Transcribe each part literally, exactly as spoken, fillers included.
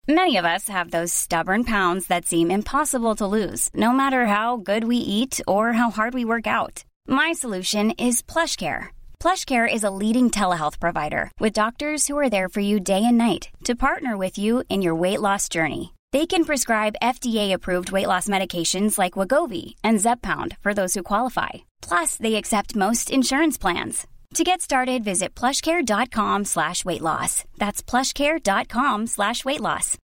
Many of us have those stubborn pounds that seem impossible to lose, no matter how good we eat or how hard we work out. My solution is PlushCare. PlushCare is a leading telehealth provider with doctors who are there for you day and night to partner with you in your weight loss journey. They can prescribe F D A-approved weight loss medications like Wegovy and Zepbound for those who qualify. Plus, they accept most insurance plans. To get started, visit plushcare.com slash weight loss. That's plushcare.com slash weight loss.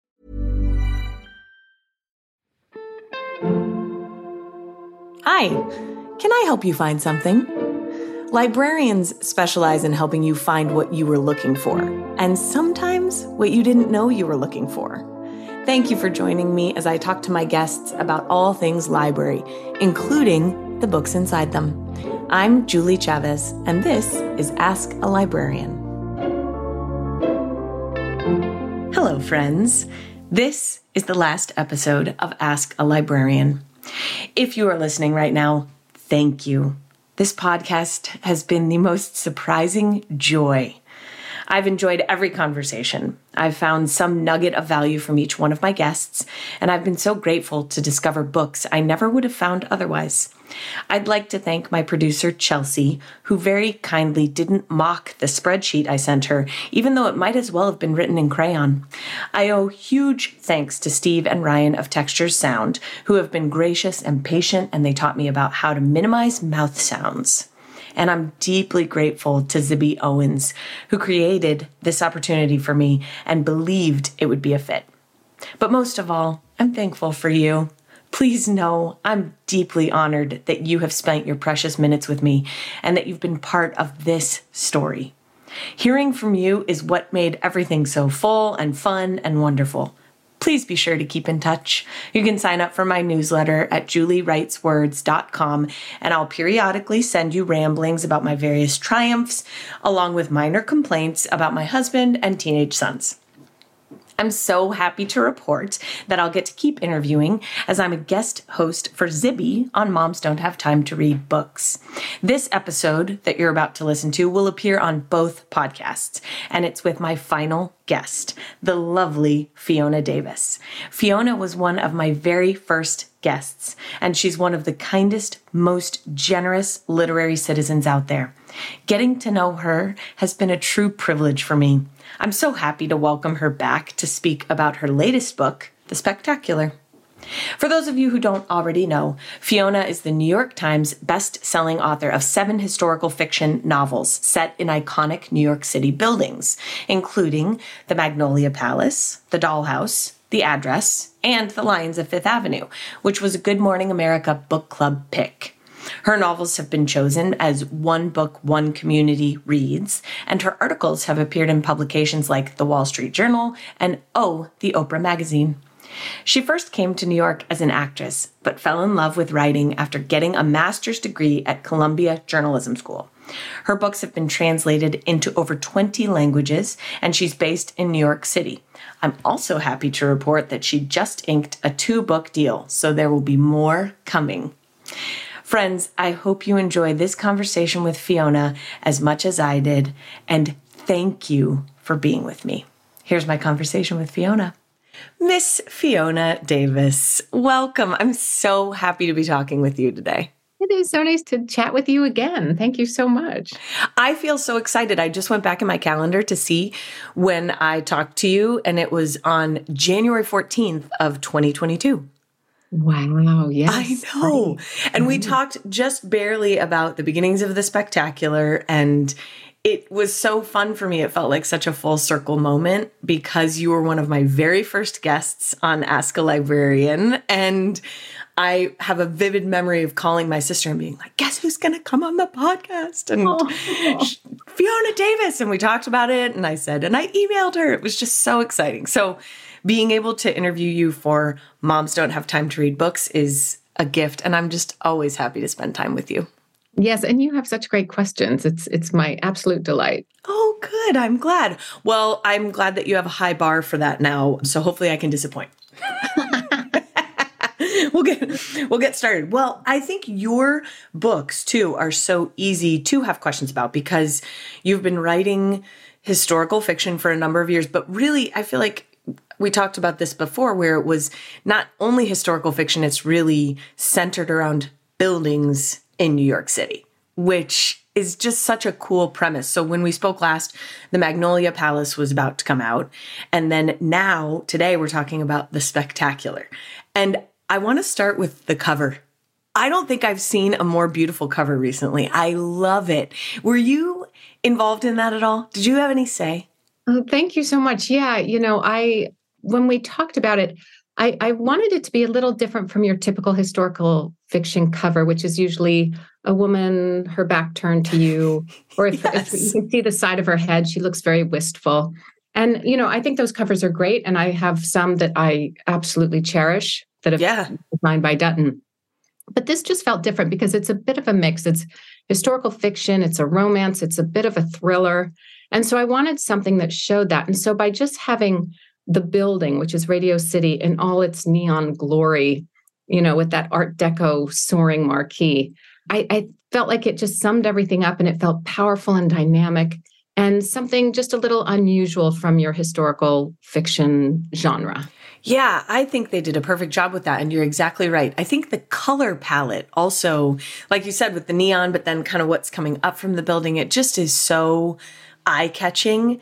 Hi, can I help you find something? Librarians specialize in helping you find what you were looking for, and sometimes what you didn't know you were looking for. Thank you for joining me as I talk to my guests about all things library, including the books inside them. I'm Julie Chavez, and this is Ask a Librarian. Hello, friends. This is the last episode of Ask a Librarian. If you are listening right now, thank you. This podcast has been the most surprising joy. I've enjoyed every conversation. I've found some nugget of value from each one of my guests, and I've been so grateful to discover books I never would have found otherwise. I'd like to thank my producer, Chelsea, who very kindly didn't mock the spreadsheet I sent her, even though it might as well have been written in crayon. I owe huge thanks to Steve and Ryan of Textures Sound, who have been gracious and patient, and they taught me about how to minimize mouth sounds. And I'm deeply grateful to Zibby Owens, who created this opportunity for me and believed it would be a fit. But most of all, I'm thankful for you. Please know I'm deeply honored that you have spent your precious minutes with me and that you've been part of this story. Hearing from you is what made everything so full and fun and wonderful. Please be sure to keep in touch. You can sign up for my newsletter at julie writes words dot com, and I'll periodically send you ramblings about my various triumphs, along with minor complaints about my husband and teenage sons. I'm so happy to report that I'll get to keep interviewing as I'm a guest host for Zibby on Moms Don't Have Time to Read Books. This episode that you're about to listen to will appear on both podcasts, and it's with my final guest, the lovely Fiona Davis. Fiona was one of my very first guests, and she's one of the kindest, most generous literary citizens out there. Getting to know her has been a true privilege for me. I'm so happy to welcome her back to speak about her latest book, The Spectacular. For those of you who don't already know, Fiona is the New York Times best-selling author of seven historical fiction novels set in iconic New York City buildings, including the Magnolia Palace, the Dollhouse, the Address, and the Lions of Fifth Avenue, which was a Good Morning America book club pick. Her novels have been chosen as One Book, One Community Reads, and her articles have appeared in publications like The Wall Street Journal and Oh, the Oprah Magazine. She first came to New York as an actress, but fell in love with writing after getting a master's degree at Columbia Journalism School. Her books have been translated into over twenty languages, and she's based in New York City. I'm also happy to report that she just inked a two-book deal, so there will be more coming. Friends, I hope you enjoyed this conversation with Fiona as much as I did, and thank you for being with me. Here's my conversation with Fiona. Miss Fiona Davis, welcome. I'm so happy to be talking with you today. It is so nice to chat with you again. Thank you so much. I feel so excited. I just went back in my calendar to see when I talked to you, and it was on January fourteenth of twenty twenty-two. Wow, yes. I know. And we talked just barely about the beginnings of The Spectacular, and it was so fun for me. It felt like such a full circle moment because you were one of my very first guests on Ask a Librarian. And I have a vivid memory of calling my sister and being like, guess who's going to come on the podcast? And oh. Fiona Davis. And we talked about it. And I said, and I emailed her. It was just so exciting. So being able to interview you for Moms Don't Have Time to Read Books is a gift. And I'm just always happy to spend time with you. Yes, and you have such great questions. It's it's my absolute delight. Oh, good. I'm glad. Well, I'm glad that you have a high bar for that now. So hopefully I can disappoint. we'll get we'll get started. Well, I think your books too are so easy to have questions about because you've been writing historical fiction for a number of years, but really I feel like we talked about this before, where it was not only historical fiction, it's really centered around buildings in New York City, which is just such a cool premise. So when we spoke last, the Magnolia Palace was about to come out. And then now, today, we're talking about The Spectacular. And I want to start with the cover. I don't think I've seen a more beautiful cover recently. I love it. Were you involved in that at all? Did you have any say? Oh, thank you so much. Yeah, you know, I when we talked about it, I, I wanted it to be a little different from your typical historical fiction cover, which is usually a woman, her back turned to you, or if, yes. if you can see the side of her head, she looks very wistful. And, you know, I think those covers are great. And I have some that I absolutely cherish that have yeah. been designed by Dutton. But this just felt different because it's a bit of a mix. It's historical fiction, it's a romance, it's a bit of a thriller. And so I wanted something that showed that. And so by just having the building, which is Radio City, in all its neon glory, you know, with that Art Deco soaring marquee, I, I felt like it just summed everything up, and it felt powerful and dynamic and something just a little unusual from your historical fiction genre. Yeah, I think they did a perfect job with that. And you're exactly right. I think the color palette also, like you said, with the neon, but then kind of what's coming up from the building, it just is so eye-catching.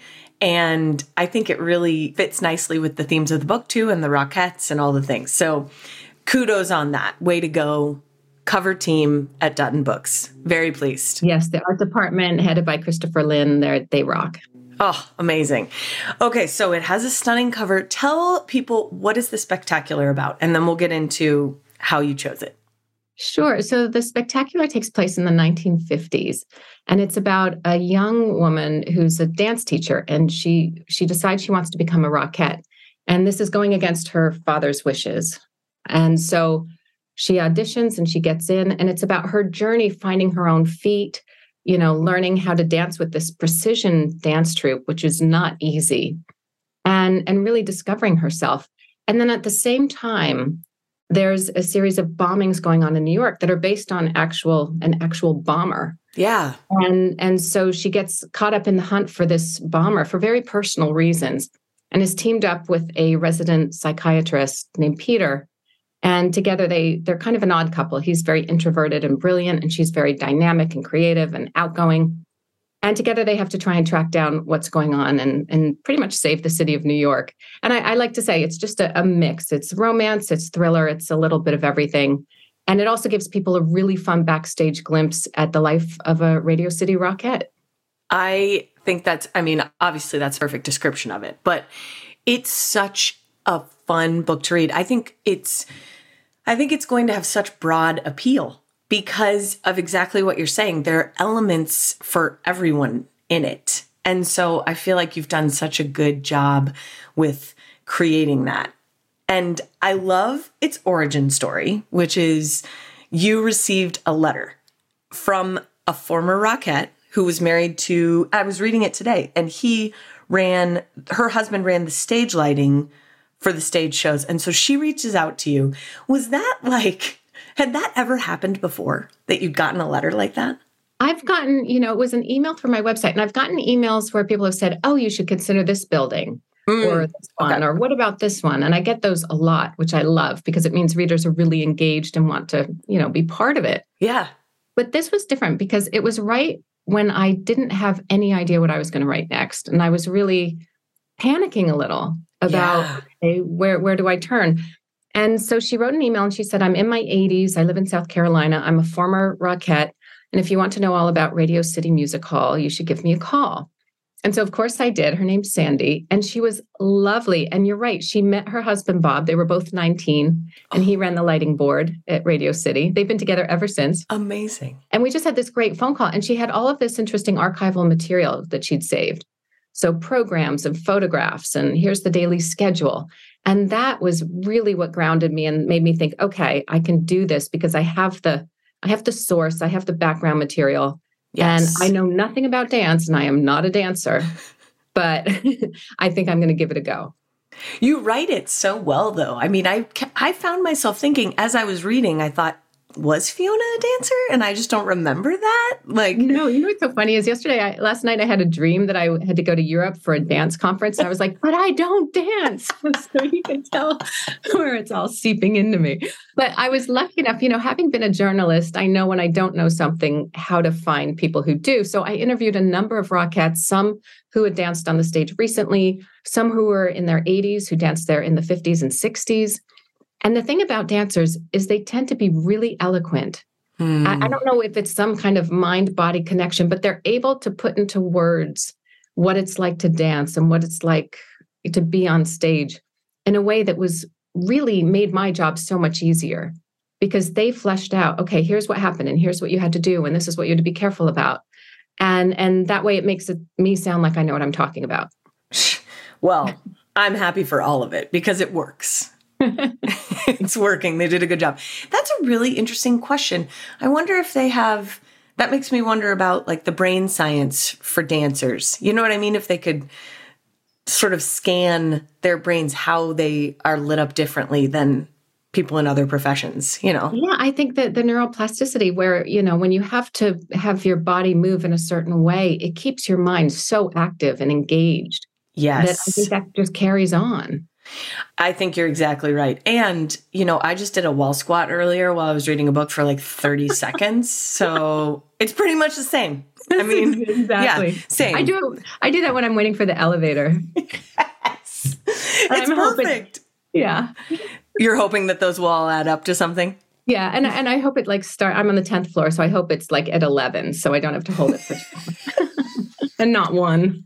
And I think it really fits nicely with the themes of the book too, and the Rockettes and all the things. So kudos on that. Way to go. Cover team at Dutton Books. Very pleased. Yes, the art department headed by Christopher Lynn, they they rock. Oh, amazing. Okay, so it has a stunning cover. Tell people, what is The Spectacular about? And then we'll get into how you chose it. Sure. So The Spectacular takes place in the nineteen fifties, and it's about a young woman who's a dance teacher, and she she decides she wants to become a Rockette. And this is going against her father's wishes. And so she auditions and she gets in, and it's about her journey finding her own feet, you know, learning how to dance with this precision dance troupe, which is not easy, and, and really discovering herself. And then at the same time, there's a series of bombings going on in New York that are based on actual an actual bomber. Yeah. And, and so she gets caught up in the hunt for this bomber for very personal reasons, and is teamed up with a resident psychiatrist named Peter. And together they, they're kind of an odd couple. He's very introverted and brilliant, and she's very dynamic and creative and outgoing. And together they have to try and track down what's going on and, and pretty much save the city of New York. And I, I like to say it's just a, a mix. It's romance, it's thriller, it's a little bit of everything. And it also gives people a really fun backstage glimpse at the life of a Radio City Rockette. I think that's, I mean, obviously that's a perfect description of it, but it's such a fun book to read. I think it's, I think it's going to have such broad appeal because of exactly what you're saying. There are elements for everyone in it. And so I feel like you've done such a good job with creating that. And I love its origin story, which is you received a letter from a former Rockette who was married to, I was reading it today, and he ran, her husband ran the stage lighting for the stage shows. And so she reaches out to you. Was that like, had that ever happened before that you'd gotten a letter like that? I've gotten, you know, it was an email through my website, and I've gotten emails where people have said, oh, you should consider this building mm, or this one, okay. or what about this one? And I get those a lot, which I love because it means readers are really engaged and want to, you know, be part of it. Yeah. But this was different because it was right when I didn't have any idea what I was going to write next. And I was really panicking a little about yeah. okay, where, where do I turn? And so she wrote an email and she said, I'm in my eighties. I live in South Carolina. I'm a former Rockette. And if you want to know all about Radio City Music Hall, you should give me a call. And so, of course, I did. Her name's Sandy, and she was lovely. And you're right. She met her husband, Bob. They were both nineteen, and he ran the lighting board at Radio City. They've been together ever since. Amazing. And we just had this great phone call, and she had all of this interesting archival material that she'd saved. So programs and photographs, and here's the daily schedule. And that was really what grounded me and made me think, okay, I can do this because I have the I have the source, I have the background material. Yes. And I know nothing about dance, and I am not a dancer, but I think I'm going to give it a go. You write it so well, though. I mean, I I found myself thinking as I was reading, I thought, was Fiona a dancer? And I just don't remember that. Like, no, you know what's so funny is yesterday, I, last night I had a dream that I had to go to Europe for a dance conference. And I was like, but I don't dance. So you can tell where it's all seeping into me. But I was lucky enough, you know, having been a journalist, I know when I don't know something, how to find people who do. So I interviewed a number of Rockettes, some who had danced on the stage recently, some who were in their eighties, who danced there in the fifties and sixties. And the thing about dancers is they tend to be really eloquent. Hmm. I, I don't know if it's some kind of mind-body connection, but they're able to put into words what it's like to dance and what it's like to be on stage in a way that was really made my job so much easier because they fleshed out, okay, here's what happened and here's what you had to do and this is what you had to be careful about. And, and that way it makes it, me sound like I know what I'm talking about. Well, I'm happy for all of it because it works. It's working. They did a good job. That's a really interesting question. I wonder if they have, that makes me wonder about like the brain science for dancers. You know what I mean? If they could sort of scan their brains, how they are lit up differently than people in other professions, you know? Yeah, I think that the neuroplasticity where, you know, when you have to have your body move in a certain way, it keeps your mind so active and engaged. Yes. That I think that just carries on. I think you're exactly right. And, you know, I just did a wall squat earlier while I was reading a book for like thirty seconds. So it's pretty much the same. I mean, exactly. Yeah, same. I do I do that when I'm waiting for the elevator. Yes. It's I'm perfect. Hoping, yeah. You're hoping that those will all add up to something? Yeah. And, and I hope it like start, I'm on the tenth floor. So I hope it's like at eleven. So I don't have to hold it for too long. And not one.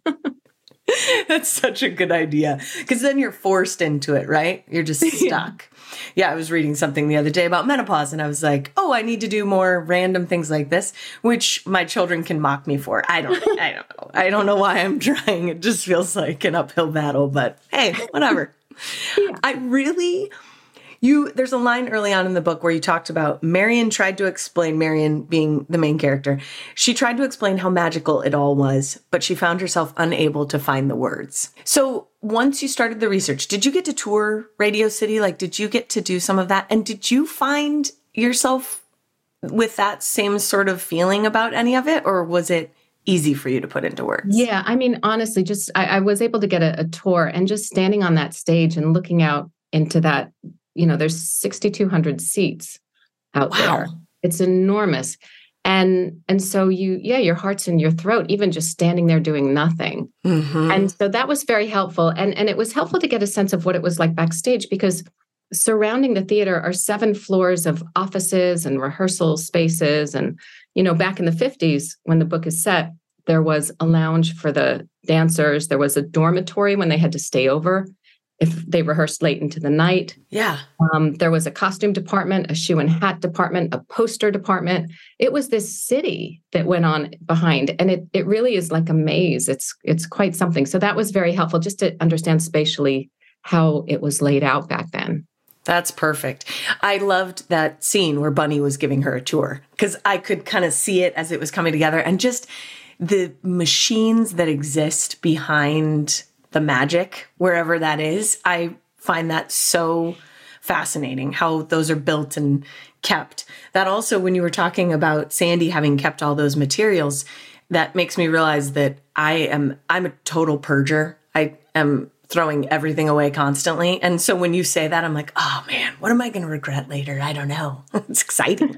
That's such a good idea because then you're forced into it, right? You're just stuck. Yeah. yeah, I was reading something the other day about menopause and I was like, oh, I need to do more random things like this, which my children can mock me for. I don't, I don't know. I don't know why I'm trying. It just feels like an uphill battle, but hey, whatever. yeah. I really... You, there's a line early on in the book where you talked about Marion tried to explain, Marion being the main character, she tried to explain how magical it all was, but she found herself unable to find the words. So once you started the research, did you get to tour Radio City? Like, did you get to do some of that? And did you find yourself with that same sort of feeling about any of it? Or was it easy for you to put into words? Yeah. I mean, honestly, just I, I was able to get a, a tour and just standing on that stage and looking out into that. You know, there's sixty-two hundred seats out wow. there. It's enormous. And and so you, yeah, your heart's in your throat, even just standing there doing nothing. Mm-hmm. And so that was very helpful. And, and it was helpful to get a sense of what it was like backstage because surrounding the theater are seven floors of offices and rehearsal spaces. And, you know, back in the fifties, when the book is set, there was a lounge for the dancers. There was a dormitory when they had to stay over if they rehearsed late into the night. Yeah. Um, there was a costume department, a shoe and hat department, a poster department. It was this city that went on behind. And it it really is like a maze. It's it's quite something. So that was very helpful just to understand spatially how it was laid out back then. That's perfect. I loved that scene where Bunny was giving her a tour because I could kind of see it as it was coming together and just the machines that exist behind the magic, wherever that is. I find that so fascinating how those are built and kept. That also, when you were talking about Sandy having kept all those materials, that makes me realize that I am, I'm a total purger. I am throwing everything away constantly. And so when you say that, I'm like, oh man, what am I going to regret later? I don't know. It's exciting.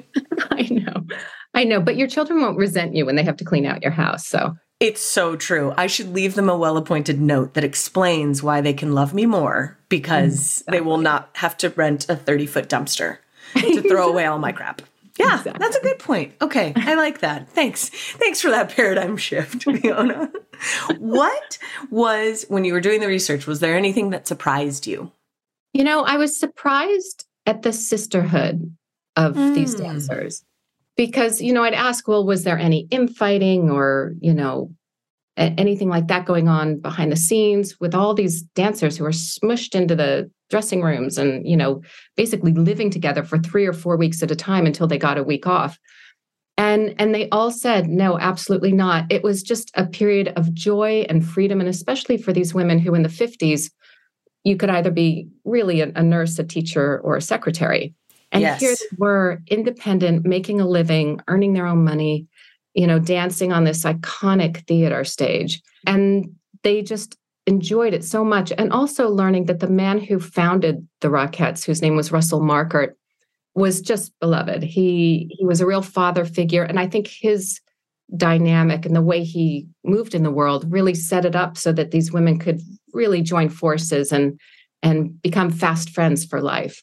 I know. I know. But your children won't resent you when they have to clean out your house. So it's so true. I should leave them a well-appointed note that explains why they can love me more because exactly. they will not have to rent a thirty-foot dumpster to throw away all my crap. Yeah, exactly. That's a good point. Okay, I like that. Thanks. Thanks for that paradigm shift, Fiona. What was, when you were doing the research, was there anything that surprised you? You know, I was surprised at the sisterhood of mm. these dancers. Because, you know, I'd ask, well, was there any infighting or, you know, a- anything like that going on behind the scenes with all these dancers who are smushed into the dressing rooms and, you know, basically living together for three or four weeks at a time until they got a week off. And, and they all said, no, absolutely not. It was just a period of joy and freedom. And especially for these women who in the fifties, you could either be really a, a nurse, a teacher, or a secretary. And yes. here they were, independent, making a living, earning their own money, you know, dancing on this iconic theater stage. And they just enjoyed it so much. And also learning that the man who founded the Rockettes, whose name was Russell Marquardt, was just beloved. He he was a real father figure. And I think his dynamic and the way he moved in the world really set it up so that these women could really join forces and and become fast friends for life.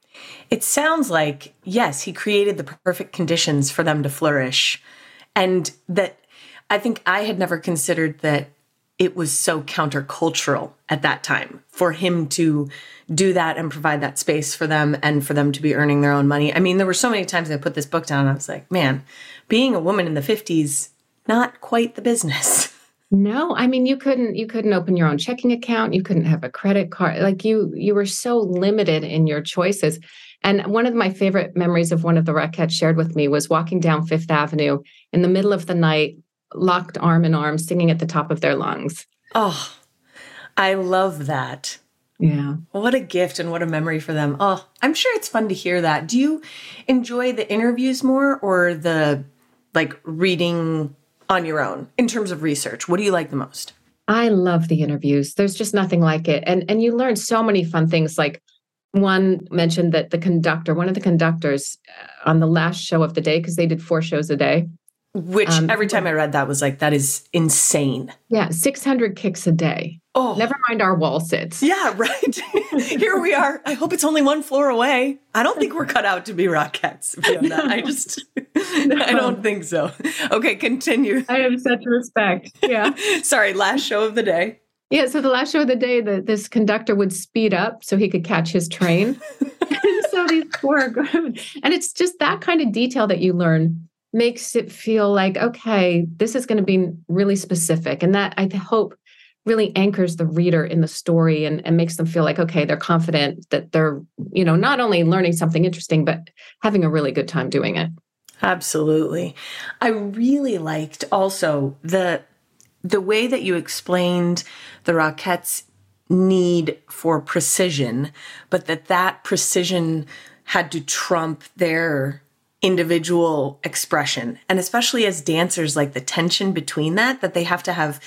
It sounds like, yes, he created the perfect conditions for them to flourish. And that I think I had never considered that it was so countercultural at that time for him to do that and provide that space for them and for them to be earning their own money. I mean, there were so many times I put this book down and I was like, man, being a woman in the fifties, not quite the business. No, I mean, you couldn't, you couldn't open your own checking account. You couldn't have a credit card. Like you, you were so limited in your choices. And one of my favorite memories of one of the Rockettes shared with me was walking down Fifth Avenue in the middle of the night, locked arm in arm, singing at the top of their lungs. Oh, I love that. Yeah. What a gift and what a memory for them. Oh, I'm sure it's fun to hear that. Do you enjoy the interviews more or the like reading on your own in terms of research? What do you like the most? I love the interviews. There's just nothing like it. And and you learn so many fun things. Like one mentioned that the conductor, one of the conductors on the last show of the day, because they did four shows a day. Which um, every time I read that was like, that is insane. Yeah, six hundred kicks a day. Oh, never mind our wall sits. Yeah, right. Here we are. I hope it's only one floor away. I don't think we're cut out to be Rockettes, Fiona. No. I just, no. I don't think so. Okay, continue. I have such respect. Yeah. Sorry, last show of the day. Yeah, so the last show of the day, the, this conductor would speed up so he could catch his train. And so these poor, and it's just that kind of detail that you learn makes it feel like, okay, this is going to be really specific. And that, I hope, really anchors the reader in the story and, and makes them feel like, okay, they're confident that they're, you know, not only learning something interesting, but having a really good time doing it. Absolutely. I really liked also the the way that you explained the Rockettes' need for precision, but that that precision had to trump their individual expression. And especially as dancers, like the tension between that, that they have to have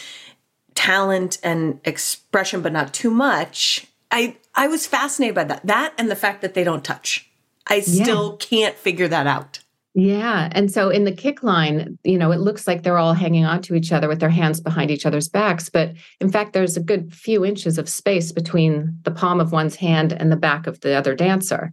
talent and expression, but not too much. I, I was fascinated by that. That and the fact that they don't touch. I still yeah. can't figure that out. Yeah. And so in the kick line, you know, it looks like they're all hanging on to each other with their hands behind each other's backs. But in fact, there's a good few inches of space between the palm of one's hand and the back of the other dancer.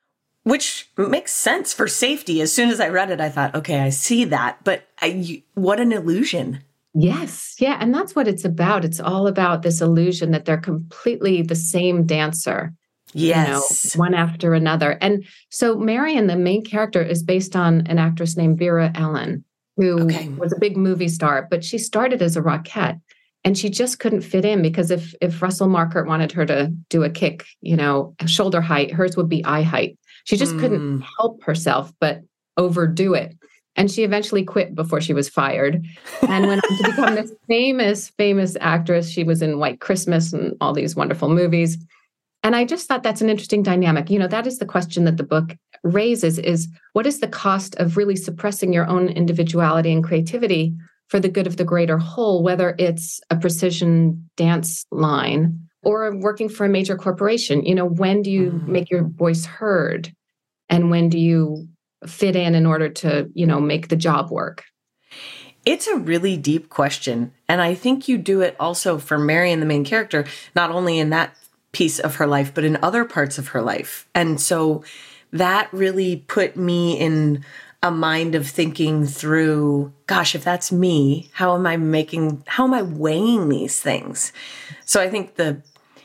Which makes sense for safety. As soon as I read it, I thought, okay, I see that. But I, what an illusion. Yes. Yeah. And that's what it's about. It's all about this illusion that they're completely the same dancer. Yes. You know, one after another. And so Marion, the main character, is based on an actress named Vera Ellen, who okay. was a big movie star, but she started as a Rockette and she just couldn't fit in because if, if Russell Marquardt wanted her to do a kick, you know, shoulder height, hers would be eye height. She just mm. couldn't help herself, but overdo it. And she eventually quit before she was fired and went on to become this famous, famous actress. She was in White Christmas and all these wonderful movies. And I just thought that's an interesting dynamic. You know, that is the question that the book raises is what is the cost of really suppressing your own individuality and creativity for the good of the greater whole, whether it's a precision dance line or working for a major corporation? You know, when do you make your voice heard? And when do you fit in in order to, you know, make the job work? It's a really deep question. And I think you do it also for Marion, the main character, not only in that piece of her life, but in other parts of her life. And so that really put me in a mind of thinking through, gosh, if that's me, how am I making, how am I weighing these things? So I think the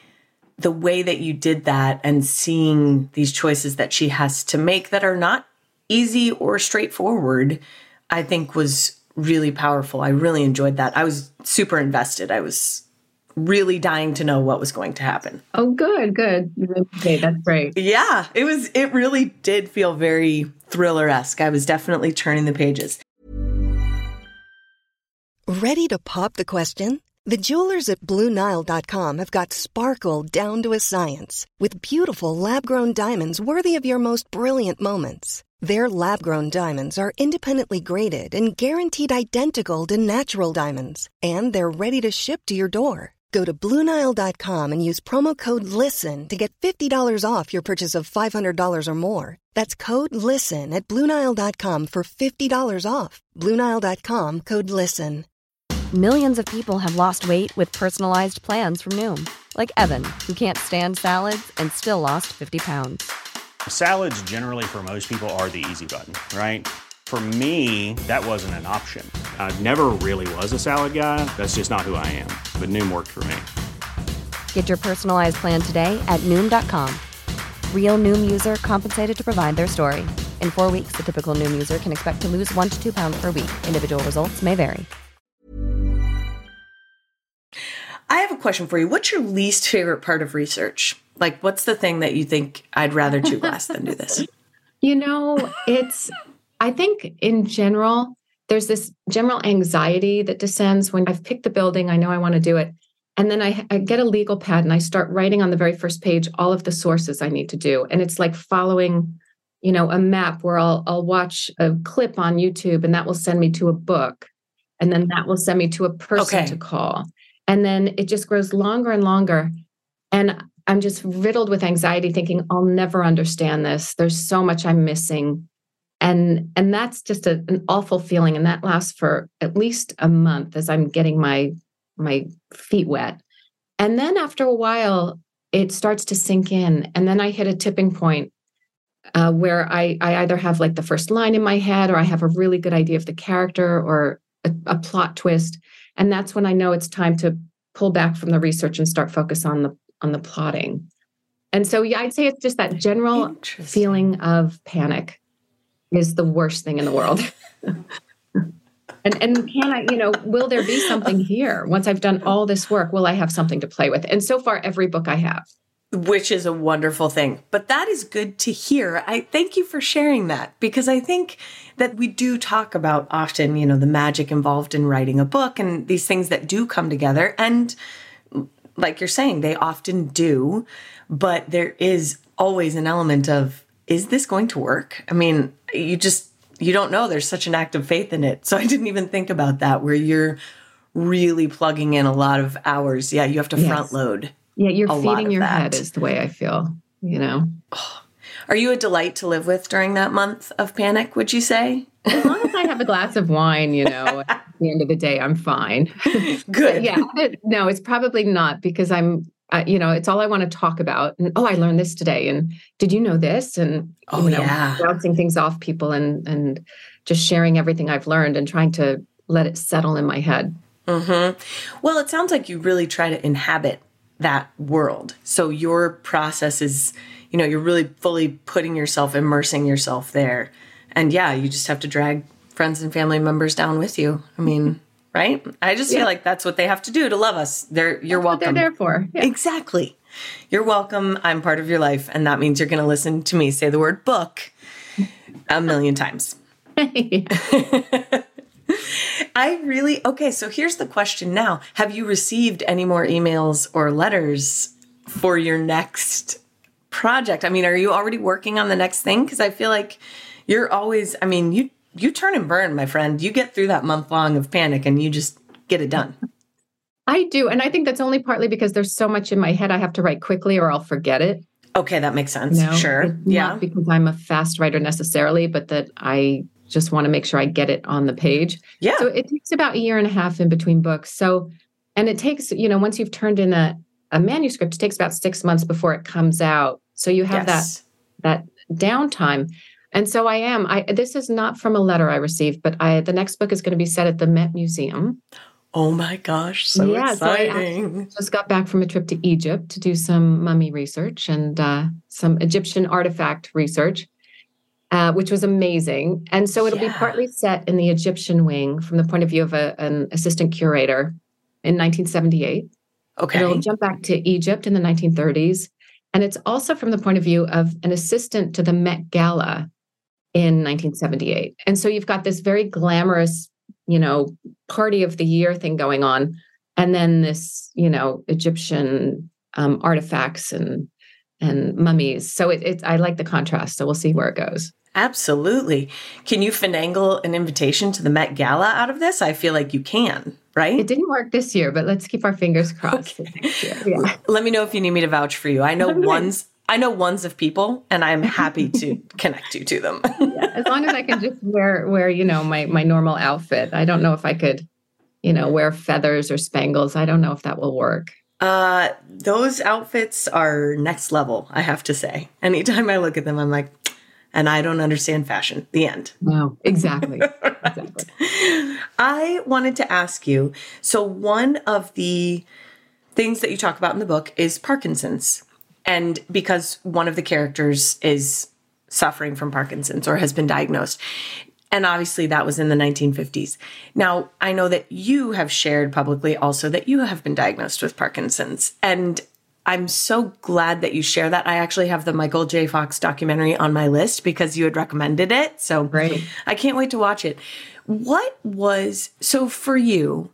the way that you did that and seeing these choices that she has to make that are not easy or straightforward, I think was really powerful. I really enjoyed that. I was super invested. I was really dying to know what was going to happen. Oh, good, good. Okay, that's great. Yeah, it was, it really did feel very thriller-esque. I was definitely turning the pages. Ready to pop the question? The jewelers at Blue Nile dot com have got sparkle down to a science with beautiful lab-grown diamonds worthy of your most brilliant moments. Their lab-grown diamonds are independently graded and guaranteed identical to natural diamonds, and they're ready to ship to your door. Go to Blue Nile dot com and use promo code LISTEN to get fifty dollars off your purchase of five hundred dollars or more. That's code LISTEN at Blue Nile dot com for fifty dollars off. Blue Nile dot com, code LISTEN. Millions of people have lost weight with personalized plans from Noom. Like Evan, who can't stand salads and still lost fifty pounds. Salads generally for most people are the easy button, right? For me, that wasn't an option. I never really was a salad guy. That's just not who I am. But Noom worked for me. Get your personalized plan today at Noom dot com. Real Noom user compensated to provide their story. In four weeks, the typical Noom user can expect to lose one to two pounds per week. Individual results may vary. I have a question for you. What's your least favorite part of research? Like, what's the thing that you think I'd rather chew glass than do this? You know, it's, I think in general, there's this general anxiety that descends when I've picked the building, I know I want to do it. And then I, I get a legal pad and I start writing on the very first page all of the sources I need to do. And it's like following, you know, a map where I'll, I'll watch a clip on YouTube and that will send me to a book. And then that will send me to a person okay. to call. And then it just grows longer and longer. And I'm just riddled with anxiety thinking, I'll never understand this. There's so much I'm missing. And, and that's just a, an awful feeling. And that lasts for at least a month as I'm getting my, my feet wet. And then after a while, it starts to sink in. And then I hit a tipping point uh, where I, I either have like the first line in my head, or I have a really good idea of the character or a, a plot twist. And that's when I know it's time to pull back from the research and start focus on the on the plotting. And so, yeah, I'd say it's just that general feeling of panic is the worst thing in the world. and and can I, you know, will there be something here? Once I've done all this work, will I have something to play with? And so far, every book I have. Which is a wonderful thing. But that is good to hear. I thank you for sharing that, because I think that we do talk about often, you know, the magic involved in writing a book and these things that do come together. And like you're saying, they often do, but there is always an element of, is this going to work? I mean, you just, you don't know. There's such an act of faith in it. So I didn't even think about that, where you're really plugging in a lot of hours. Yeah, you have to yes. front load. Yeah, you're feeding your that. head is the way I feel, you know. Oh. Are you a delight to live with during that month of panic, would you say? As long as I have a glass of wine, you know, at the end of the day, I'm fine. Good. yeah. No, it's probably not, because I'm, uh, you know, it's all I want to talk about. And, oh, I learned this today. And did you know this? And, oh, you know, yeah. bouncing things off people and, and just sharing everything I've learned and trying to let it settle in my head. Mm-hmm. Well, it sounds like you really try to inhabit that world. So your process is, you know, you're really fully putting yourself, immersing yourself there. And yeah, you just have to drag friends and family members down with you. I mean, right? I just yeah. feel like that's what they have to do to love us. They're, you're that's welcome. What they're there for. Yeah. Exactly. You're welcome. I'm part of your life. And that means you're going to listen to me say the word book a million times. I really, okay, so here's the question now. Have you received any more emails or letters for your next project? I mean, are you already working on the next thing? Because I feel like you're always, I mean, you you turn and burn, my friend. You get through that month long of panic and you just get it done. I do. And I think that's only partly because there's so much in my head I have to write quickly or I'll forget it. Okay, that makes sense. No, sure. Yeah. Not because I'm a fast writer necessarily, but that I just want to make sure I get it on the page. Yeah. So it takes about a year and a half in between books. So, and it takes, you know, once you've turned in a, a manuscript, it takes about six months before it comes out. So you have yes. that, that downtime. And so I am, I, this is not from a letter I received, but I, the next book is going to be set at the Met Museum. Oh my gosh. So yeah, exciting. So I just got back from a trip to Egypt to do some mummy research and uh, some Egyptian artifact research. Uh, which was amazing. And so it'll yeah. be partly set in the Egyptian wing from the point of view of a, an assistant curator in nineteen seventy-eight. Okay. It'll jump back to Egypt in the nineteen thirties. And it's also from the point of view of an assistant to the Met Gala in nineteen seventy-eight. And so you've got this very glamorous, you know, party of the year thing going on. and then this, you know, Egyptian um, artifacts and and mummies. So it, it, I like the contrast. So we'll see where it goes. Absolutely. Can you finagle an invitation to the Met Gala out of this? I feel like you can, right? It didn't work this year, but let's keep our fingers crossed. Okay. Next year. Yeah. Let me know if you need me to vouch for you. I know ones. I know ones of people, and I'm happy to connect you to them. Yeah, as long as I can just wear wear you know my my normal outfit. I don't know if I could, you know, wear feathers or spangles. I don't know if that will work. Uh, those outfits are next level, I have to say. Anytime I look at them, I'm like, and I don't understand fashion. The end. No, exactly. Exactly. I wanted to ask you, so one of the things that you talk about in the book is Parkinson's. And because one of the characters is suffering from Parkinson's or has been diagnosed. And obviously that was in the nineteen fifties. Now, I know that you have shared publicly also that you have been diagnosed with Parkinson's. And I'm so glad that you share that. I actually have the Michael J. Fox documentary on my list because you had recommended it. So Great. I can't wait to watch it. What was, so for you,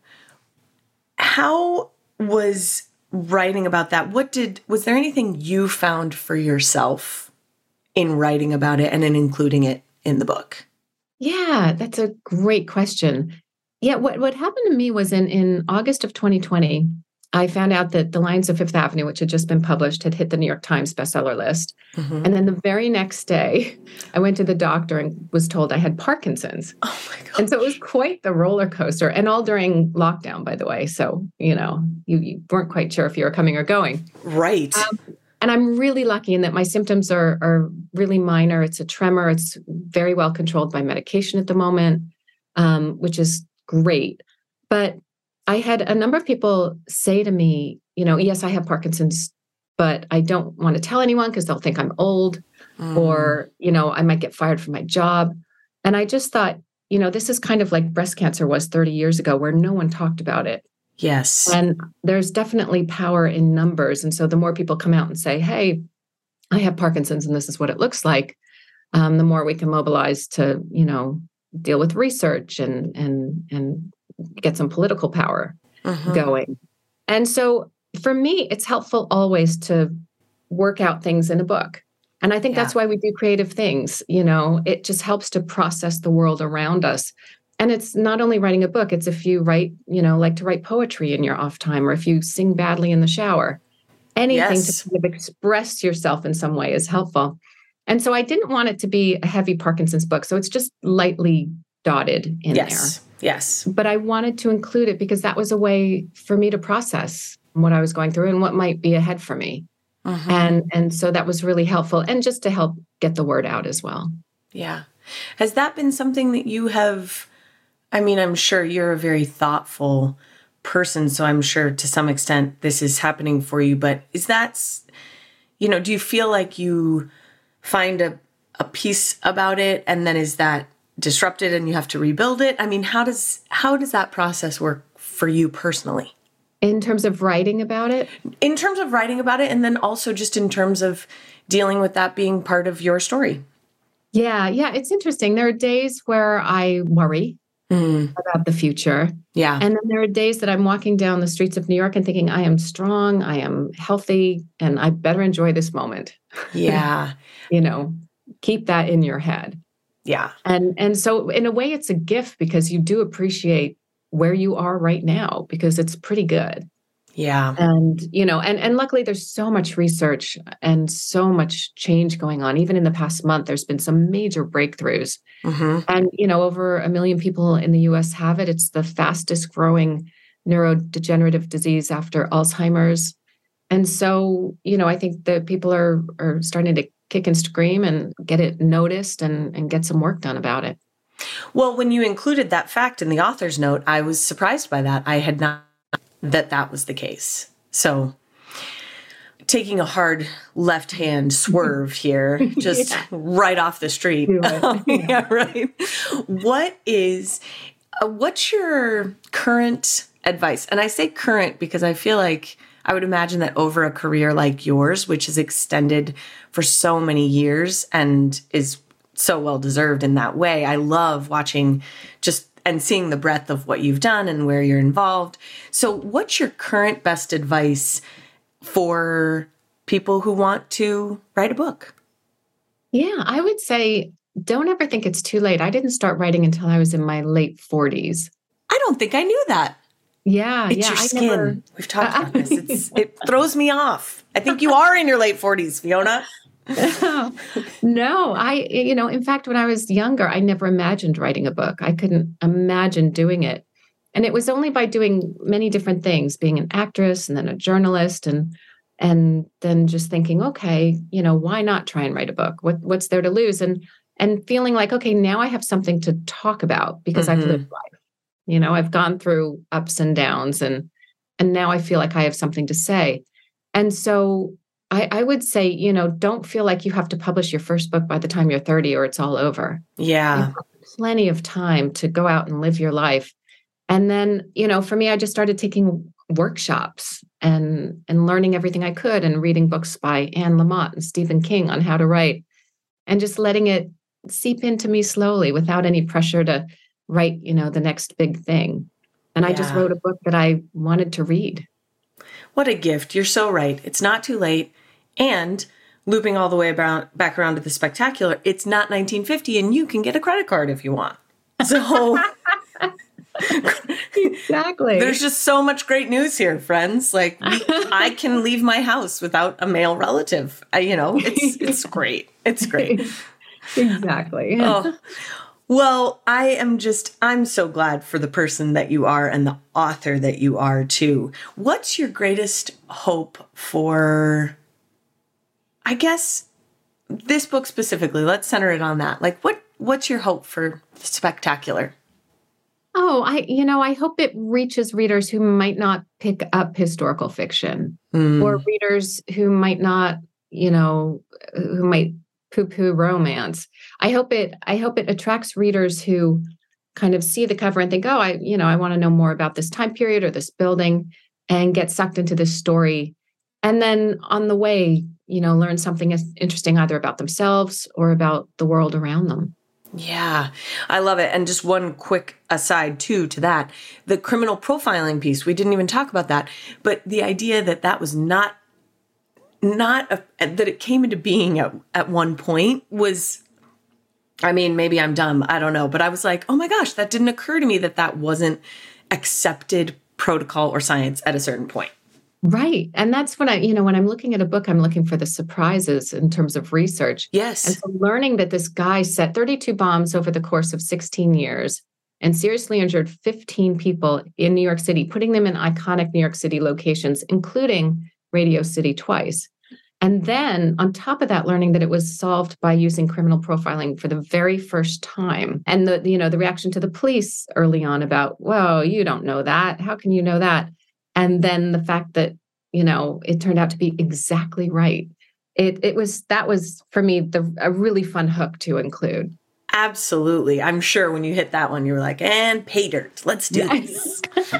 how was writing about that? What did, was there anything you found for yourself in writing about it and in including it in the book? Yeah, that's a great question. Yeah, what, what happened to me was in, in August of twenty twenty, I found out that The Lions of Fifth Avenue, which had just been published, had hit the New York Times bestseller list. Mm-hmm. And then the very next day, I went to the doctor and was told I had Parkinson's. Oh my God. And so it was quite the roller coaster, and all during lockdown, by the way. So, you know, you, you weren't quite sure if you were coming or going. Right. Um, And I'm really lucky in that my symptoms are are really minor. It's a tremor. It's very well controlled by medication at the moment, um, which is great. But I had a number of people say to me, you know, yes, I have Parkinson's, but I don't want to tell anyone because they'll think I'm old mm. or, you know, I might get fired from my job. And I just thought, you know, this is kind of like breast cancer was thirty years ago where no one talked about it. Yes. And there's definitely power in numbers. And so the more people come out and say, hey, I have Parkinson's and this is what it looks like, um, the more we can mobilize to, you know, deal with research and and and get some political power mm-hmm. going. And so for me, it's helpful always to work out things in a book. And I think yeah. that's why we do creative things. You know, it just helps to process the world around us. And it's not only writing a book, it's if you write, you know, like to write poetry in your off time, or if you sing badly in the shower, anything yes. to kind of express yourself in some way is helpful. And so I didn't want it to be a heavy Parkinson's book. So it's just lightly dotted in yes. there. Yes. But I wanted to include it because that was a way for me to process what I was going through and what might be ahead for me. Mm-hmm. And, and so that was really helpful. And just to help get the word out as well. Yeah. Has that been something that you have... I mean, I'm sure you're a very thoughtful person, so I'm sure to some extent this is happening for you. But is that, you know, do you feel like you find a, a piece about it and then is that disrupted and you have to rebuild it? I mean, how does how does that process work for you personally? In terms of writing about it? In terms of writing about it, and then also just in terms of dealing with that being part of your story. Yeah, yeah, it's interesting. There are days where I worry. Mm. about the future. Yeah. And then there are days that I'm walking down the streets of New York and thinking, I am strong, I am healthy, and I better enjoy this moment. Yeah. You know, keep that in your head. Yeah. And and so in a way it's a gift because you do appreciate where you are right now because it's pretty good. Yeah. And, you know, and, and luckily there's so much research and so much change going on. Even in the past month, there's been some major breakthroughs. Mm-hmm. And, you know, over a million people in the U S have it. It's the fastest growing neurodegenerative disease after Alzheimer's. And so, you know, I think that people are, are starting to kick and scream and get it noticed and, and get some work done about it. Well, when you included that fact in the author's note, I was surprised by that. I had not that that was the case. So taking a hard left-hand swerve here, just yeah. right off the street. Um, yeah. yeah, right. What is, uh, what's your current advice? And I say current because I feel like I would imagine that over a career like yours, which is extended for so many years and is so well-deserved in that way, I love watching just and seeing the breadth of what you've done and where you're involved. So what's your current best advice for people who want to write a book? Yeah, I would say don't ever think it's too late. I didn't start writing until I was in my late forties. I don't think I knew that. Yeah, it's yeah. your I skin. never... We've talked about this. It's, it throws me off. I think you are in your late forties, Fiona. No, I, you know, in fact, when I was younger, I never imagined writing a book. I couldn't imagine doing it. And it was only by doing many different things, being an actress and then a journalist and and then just thinking, okay, you know, why not try and write a book? What what's there to lose? And and feeling like, okay, now I have something to talk about because mm-hmm. I've lived life. You know, I've gone through ups and downs and and now I feel like I have something to say. And so I, I would say, you know, don't feel like you have to publish your first book by the time you're thirty or it's all over. Yeah. You have plenty of time to go out and live your life. And then, you know, for me, I just started taking workshops and and learning everything I could and reading books by Anne Lamott and Stephen King on how to write and just letting it seep into me slowly without any pressure to write, you know, the next big thing. And yeah. I just wrote a book that I wanted to read. What a gift. You're so right. It's not too late. And looping all the way about, back around to the spectacular, it's not nineteen fifty and you can get a credit card if you want. So exactly. There's just so much great news here, friends. Like we, I can leave my house without a male relative. I, you know, it's it's great. It's great. Exactly. Oh. Well, I am just, I'm so glad for the person that you are and the author that you are too. What's your greatest hope for, I guess, this book specifically? Let's center it on that. Like what, what's your hope for the spectacular? Oh, I, you know, I hope it reaches readers who might not pick up historical fiction mm. or readers who might not, you know, who might poo-poo romance. I hope it, I hope it attracts readers who kind of see the cover and think, oh, I, you know, I want to know more about this time period or this building and get sucked into this story. And then on the way, you know, learn something interesting either about themselves or about the world around them. Yeah, I love it. And just one quick aside too to that, the criminal profiling piece, we didn't even talk about that, but the idea that that was not, not a, that it came into being at, at one point was, I mean, maybe I'm dumb, I don't know, but I was like, oh my gosh, that didn't occur to me that that wasn't accepted protocol or science at a certain point. Right. And that's when I, you know, when I'm looking at a book, I'm looking for the surprises in terms of research. Yes. And so learning that this guy set thirty-two bombs over the course of sixteen years and seriously injured fifteen people in New York City, putting them in iconic New York City locations, including Radio City twice. And then on top of that, learning that it was solved by using criminal profiling for the very first time. And the, you know, the reaction to the police early on about, well, you don't know that. How can you know that? And then the fact that, you know, it turned out to be exactly right. It it was, that was for me, the a really fun hook to include. Absolutely. I'm sure when you hit that one, you were like, and pay dirt. Let's do yes. this.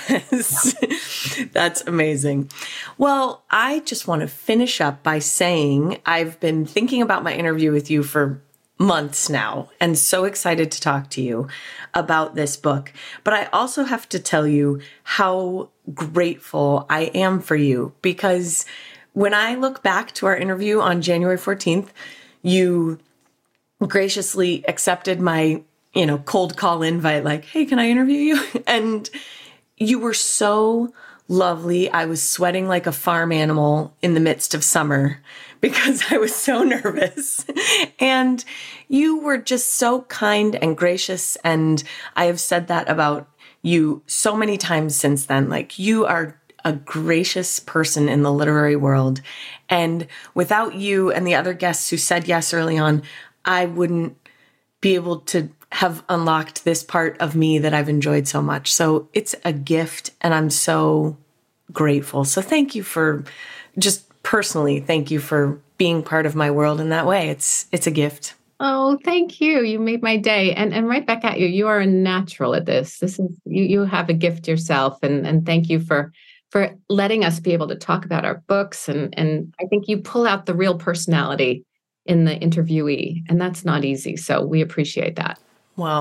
Yes. That's amazing. Well, I just want to finish up by saying I've been thinking about my interview with you for months now and so excited to talk to you about this book. But I also have to tell you how grateful I am for you, because when I look back to our interview on January fourteenth, you graciously accepted my, you know, cold call invite, like, hey, can I interview you? And you were so lovely. I was sweating like a farm animal in the midst of summer because I was so nervous. And you were just so kind and gracious. And I have said that about you so many times since then. Like, you are a gracious person in the literary world. And without you and the other guests who said yes early on, I wouldn't be able to have unlocked this part of me that I've enjoyed so much. So it's a gift and I'm so grateful. So thank you for just personally, thank you for being part of my world in that way. It's, it's a gift. Oh, thank you. You made my day. And and right back at you. You are a natural at this. This is you you have a gift yourself. And and thank you for for letting us be able to talk about our books. And and I think you pull out the real personality in the interviewee, and that's not easy. So we appreciate that. Well,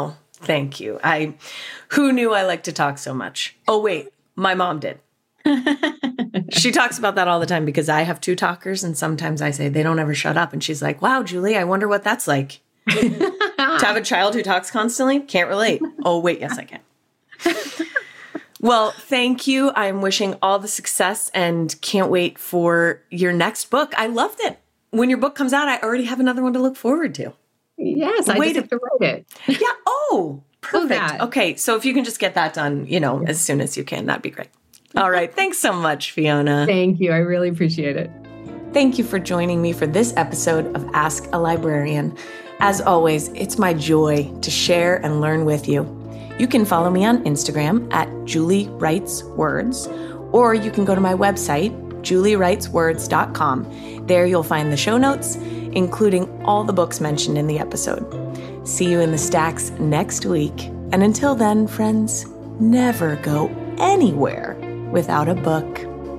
Thank you. I, who knew I like to talk so much? Oh, wait, my mom did. She talks about that all the time because I have two talkers and sometimes I say they don't ever shut up. And she's like, wow, Julie, I wonder what that's like. To have a child who talks constantly? Can't relate. Oh, wait, yes, I can. Well, thank you. I'm wishing all the success and can't wait for your next book. I loved it. When your book comes out, I already have another one to look forward to. Yes, I Wait just have to write it. Yeah. Oh, perfect. Oh, okay. So if you can just get that done, you know, as soon as you can, that'd be great. All right. Thanks so much, Fiona. Thank you. I really appreciate it. Thank you for joining me for this episode of Ask a Librarian. As always, it's my joy to share and learn with you. You can follow me on Instagram at Julie Writes Words, or you can go to my website, julie writes words dot com. There you'll find the show notes, including all the books mentioned in the episode. See you in the stacks next week. And until then, friends, never go anywhere without a book.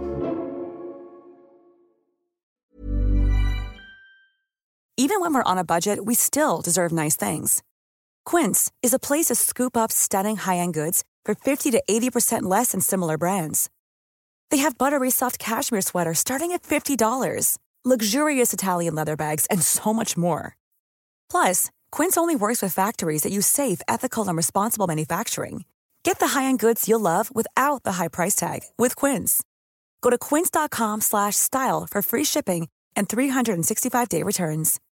Even when we're on a budget, we still deserve nice things. Quince is a place to scoop up stunning high-end goods for fifty to eighty percent less than similar brands. They have buttery soft cashmere sweaters starting at fifty dollars, luxurious Italian leather bags, and so much more. Plus, Quince only works with factories that use safe, ethical, and responsible manufacturing. Get the high-end goods you'll love without the high price tag with Quince. Go to quince dot com slash style for free shipping and three sixty-five day returns.